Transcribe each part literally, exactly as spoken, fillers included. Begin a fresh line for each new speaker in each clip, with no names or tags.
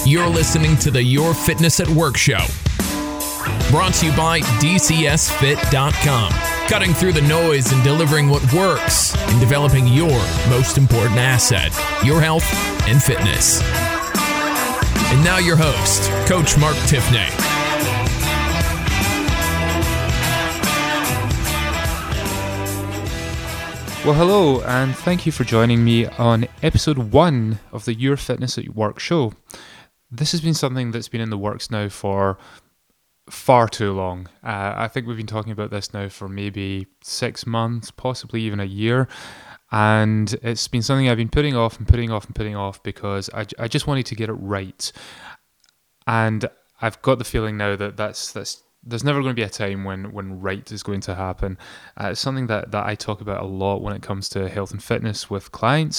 You're listening to the Your Fitness at Work show. Brought to you by D C S fit dot com. Cutting through the noise and delivering what works and developing your most important asset, your health and fitness. And now your host, Coach Mark Tiffney.
Well, hello, and thank you for joining me on episode one of the Your Fitness at Work show. This has been something that's been in the works now for far too long. Uh, I think we've been talking about this now for maybe six months, possibly even a year. And it's been something I've been putting off and putting off and putting off because I, I just wanted to get it right. And I've got the feeling now that that's that's there's never going to be a time when, when right is going to happen. Uh, it's something that, that I talk about a lot when it comes to health and fitness with clients,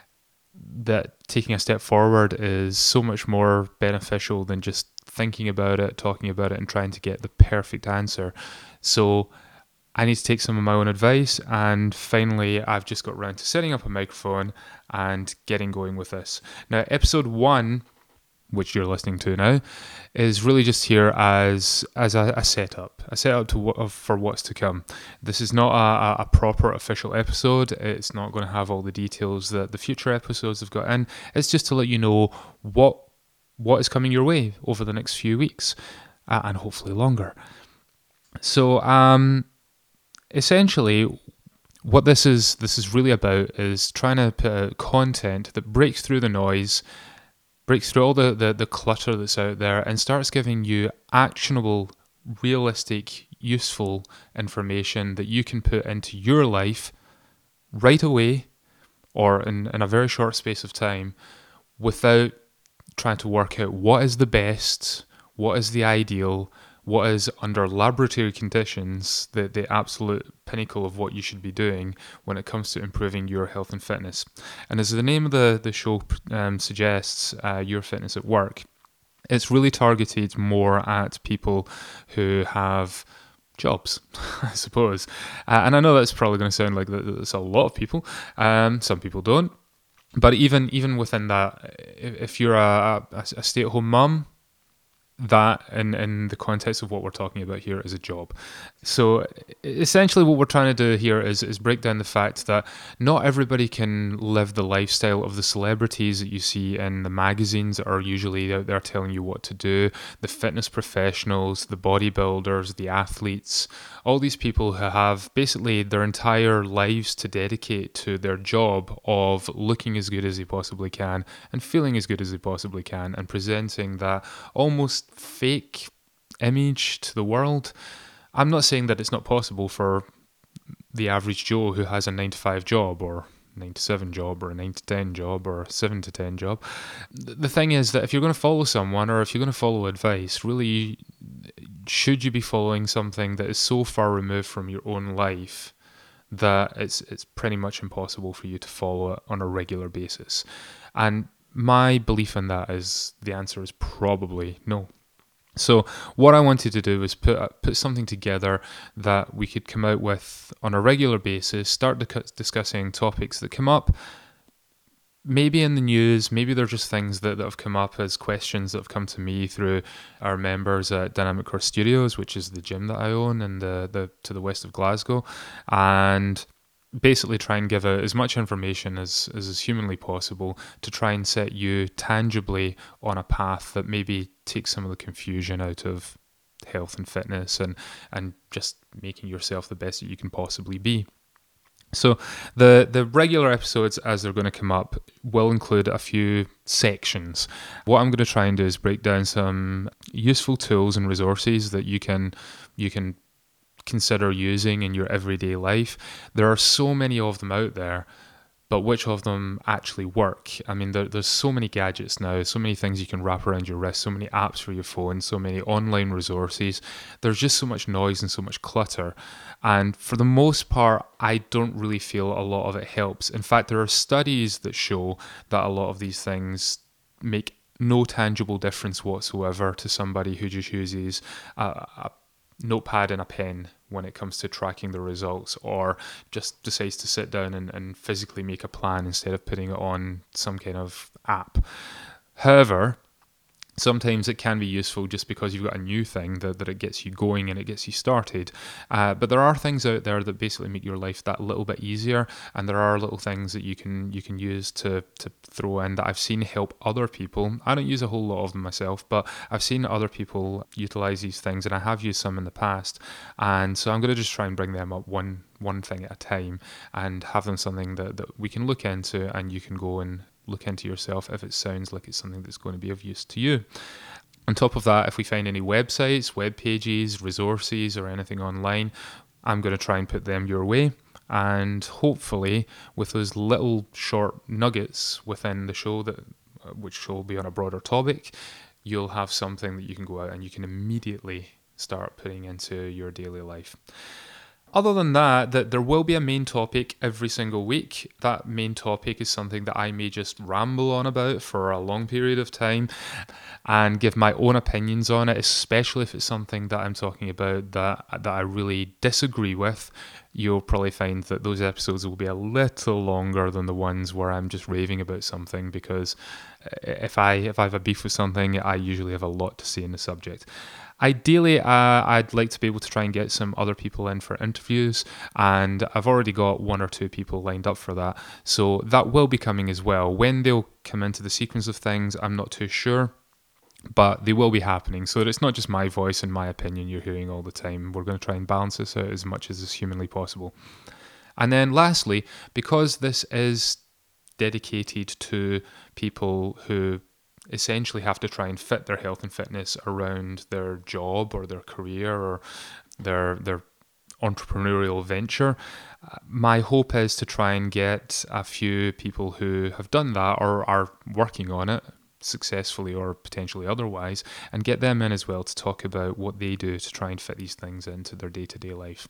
that taking a step forward is so much more beneficial than just thinking about it, talking about it, and trying to get the perfect answer. So I need to take some of my own advice, and finally I've just got around to setting up a microphone and getting going with this. Now, episode one, which you're listening to now, is really just here as as a, a setup, a setup to what, for what's to come. This is not a, a proper official episode. It's not going to have all the details that the future episodes have got in. It's just to let you know what what is coming your way over the next few weeks, uh, and hopefully longer. So, um, essentially, what this is this is really about is trying to put out content that breaks through the noise, breaks through all the, the, the clutter that's out there, and starts giving you actionable, realistic, useful information that you can put into your life right away or in, in a very short space of time without trying to work out what is the best, what is the ideal, what is under laboratory conditions the, the absolute pinnacle of what you should be doing when it comes to improving your health and fitness. And as the name of the, the show um, suggests, uh, Your Fitness at Work, it's really targeted more at people who have jobs, I suppose. Uh, and I know that's probably going to sound like that's a lot of people. Um, some people don't. But even even within that, if you're a, a, a stay-at-home mum, that in, in the context of what we're talking about here is a job. So essentially what we're trying to do here is, is break down the fact that not everybody can live the lifestyle of the celebrities that you see in the magazines that are usually out there telling you what to do, the fitness professionals, the bodybuilders, the athletes, all these people who have basically their entire lives to dedicate to their job of looking as good as they possibly can and feeling as good as they possibly can and presenting that almost fake image to the world. I'm not saying that it's not possible for the average Joe who has a nine to five job or nine to seven job or a nine to ten job or a seven to ten job. The thing is that if you're going to follow someone or if you're going to follow advice, really, should you be following something that is so far removed from your own life that it's it's pretty much impossible for you to follow it on a regular basis? And my belief in that is the answer is probably no. So what I wanted to do was put put something together that we could come out with on a regular basis, start di- discussing topics that come up, maybe in the news, maybe they're just things that, that have come up as questions that have come to me through our members at Dynamic Core Studios, which is the gym that I own in the, the to the west of Glasgow, and basically try and give out as much information as, as is humanly possible to try and set you tangibly on a path that maybe takes some of the confusion out of health and fitness and, and just making yourself the best that you can possibly be. So the, the regular episodes, as they're going to come up, will include a few sections. What I'm going to try and do is break down some useful tools and resources that you can you can consider using in your everyday life. There are so many of them out there, but which of them actually work? I mean, there, there's so many gadgets now, so many things you can wrap around your wrist, so many apps for your phone, so many online resources. There's just so much noise and so much clutter. And for the most part, I don't really feel a lot of it helps. In fact, there are studies that show that a lot of these things make no tangible difference whatsoever to somebody who just uses a, a notepad and a pen when it comes to tracking the results, or just decides to sit down and, and physically make a plan instead of putting it on some kind of app. However, Sometimes it can be useful just because you've got a new thing that, that it gets you going and it gets you started. Uh, but there are things out there that basically make your life that little bit easier, and there are little things that you can you can use to, to throw in that I've seen help other people. I don't use a whole lot of them myself, but I've seen other people utilize these things, and I have used some in the past. And so I'm going to just try and bring them up one one thing at a time and have them something that, that we can look into, and you can go and look into yourself if it sounds like it's something that's going to be of use to you. On top of that, if we find any websites, web pages, resources, or anything online, I'm going to try and put them your way. And hopefully, with those little short nuggets within the show, that which will be on a broader topic, you'll have something that you can go out and you can immediately start putting into your daily life. Other than that, that there will be a main topic every single week. That main topic is something that I may just ramble on about for a long period of time and give my own opinions on it, especially if it's something that I'm talking about that that I really disagree with. You'll probably find that those episodes will be a little longer than the ones where I'm just raving about something, because if I if I have a beef with something, I usually have a lot to say in the subject. Ideally, uh, I'd like to be able to try and get some other people in for interviews, and I've already got one or two people lined up for that, so that will be coming as well. When they'll come into the sequence of things, I'm not too sure, but they will be happening, so that it's not just my voice and my opinion you're hearing all the time. We're going to try and balance this out as much as is humanly possible. And then lastly, because this is dedicated to people who essentially have to try and fit their health and fitness around their job or their career or their their entrepreneurial venture, my hope is to try and get a few people who have done that or are working on it successfully or potentially otherwise, and get them in as well to talk about what they do to try and fit these things into their day-to-day life.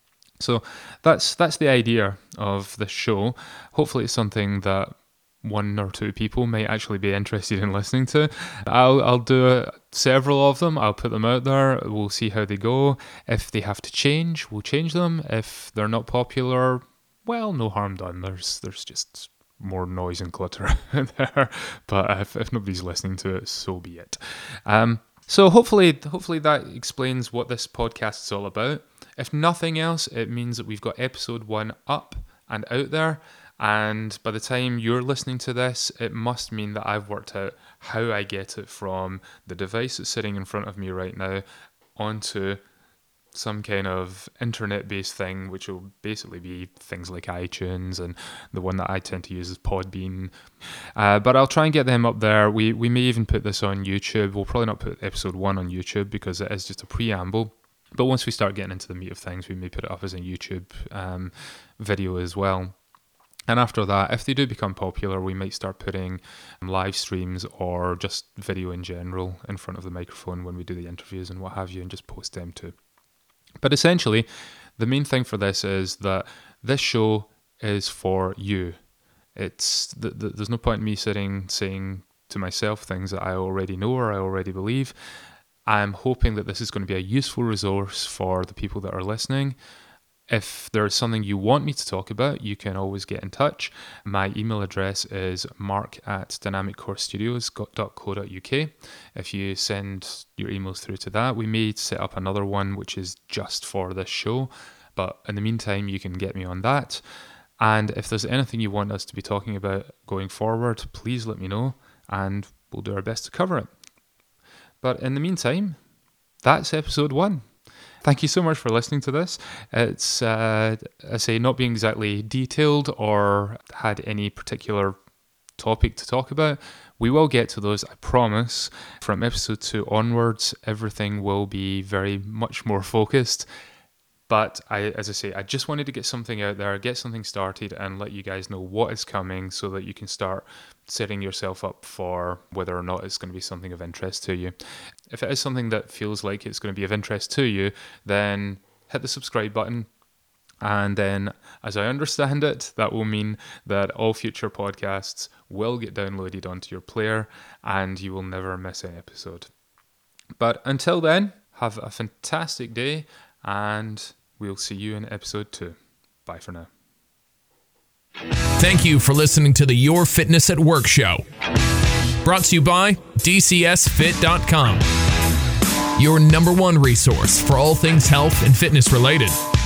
So that's that's the idea of this show. Hopefully it's something that one or two people might actually be interested in listening to. I'll I'll do uh, several of them. I'll put them out there. We'll see how they go. If they have to change, we'll change them. If they're not popular, well, no harm done. There's there's just more noise and clutter there. But if, if nobody's listening to it, so be it. Um, so hopefully, hopefully that explains what this podcast is all about. If nothing else, it means that we've got episode one up and out there. And by the time you're listening to this, it must mean that I've worked out how I get it from the device that's sitting in front of me right now onto some kind of internet-based thing, which will basically be things like iTunes, and the one that I tend to use is Podbean. Uh, but I'll try and get them up there. We we may even put this on YouTube. We'll probably not put episode one on YouTube because it is just a preamble. But once we start getting into the meat of things, we may put it up as a YouTube um, video as well. And after that, if they do become popular, we might start putting live streams or just video in general in front of the microphone when we do the interviews and what have you, and just post them too. But essentially, the main thing for this is that this show is for you. It's th- th- there's no point in me sitting saying to myself things that I already know or I already believe. I'm hoping that this is going to be a useful resource for the people that are listening. If there's something you want me to talk about, you can always get in touch. My email address is mark at dynamic core studios dot co dot uk. If you send your emails through to that, we may set up another one which is just for this show. But in the meantime, you can get me on that. And if there's anything you want us to be talking about going forward, please let me know and we'll do our best to cover it. But in the meantime, that's episode one. Thank you so much for listening to this. It's, uh, I say, not being exactly detailed or had any particular topic to talk about. We will get to those, I promise. From episode two onwards, everything will be very much more focused. But I, as I say, I just wanted to get something out there, get something started, and let you guys know what is coming so that you can start setting yourself up for whether or not it's going to be something of interest to you. If it is something that feels like it's going to be of interest to you, then hit the subscribe button. And then, as I understand it, that will mean that all future podcasts will get downloaded onto your player and you will never miss an episode. But until then, have a fantastic day, and we'll see you in episode two. Bye for now.
Thank you for listening to the Your Fitness at Work show, Brought to you by D C S fit dot com, your number one resource for all things health and fitness related.